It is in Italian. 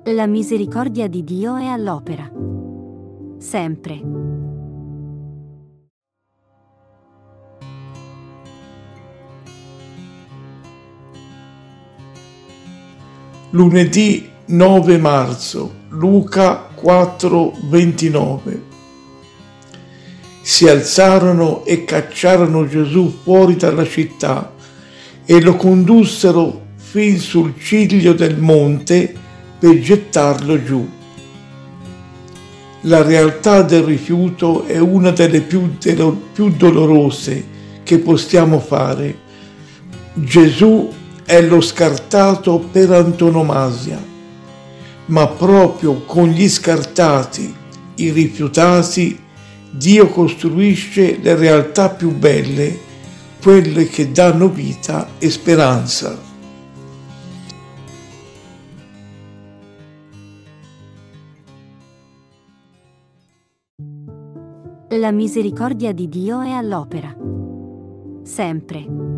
La misericordia di Dio è all'opera. Sempre. Lunedì 9 marzo, Luca 4:29. Si alzarono e cacciarono Gesù fuori dalla città e lo condussero fin sul ciglio del monte per gettarlo giù. La realtà del rifiuto è una delle più dolorose che possiamo fare. Gesù è lo scartato per antonomasia, ma proprio con gli scartati, i rifiutati, Dio costruisce le realtà più belle, quelle che danno vita e speranza. La misericordia di Dio è all'opera. Sempre.